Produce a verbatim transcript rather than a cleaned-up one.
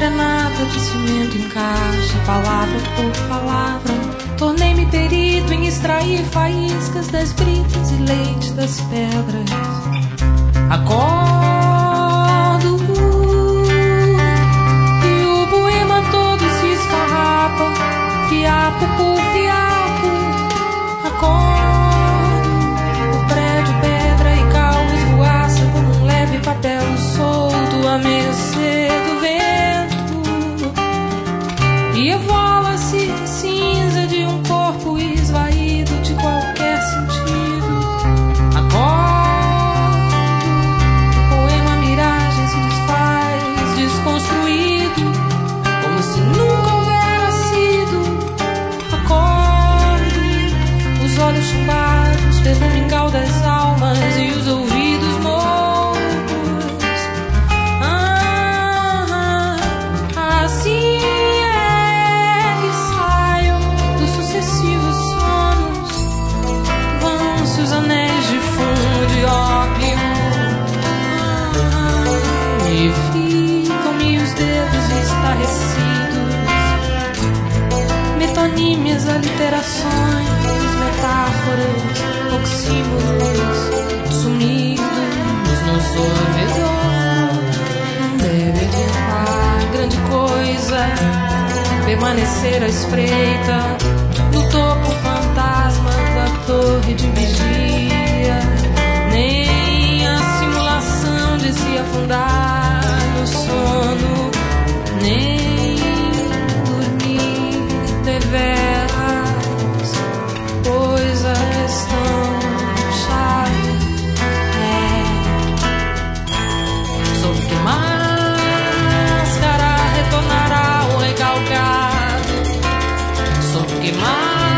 coordenada de cimento encaixa, palavra por palavra. Tornei-me perito em extrair faíscas das britas e leite das pedras. Acordo e o poema todo se esfarrapa, fiapo por fiapo. Acordo, o prédio, pedra e cal esvoaça como um leve papel solto a mercê do vento. E evola-se cinza de um corpo esvaído de qualquer sentido. Acordo, o poema miragem se desfaz, desconstruído, como se nunca houvera sido. Acordo, os olhos chumbados pelo mingau das almas e os ouvidos mortos. Ah, assim é que saio dos sucessivos sonos. Vão-se os anéis de fumo de ópio ah, e ficam-me os dedos estarrecidos. Metonímias, aliterações, metáforas, oxímoros sumidos no sorvedor. Não deve adiantar grande coisa permanecer à espreita no topo fantasma da torre de vigia, nem a simulação de se afundar no sono, nem dormir deveras, pois a questão chave é sob que máscara retornará o recalcado, sob que máscara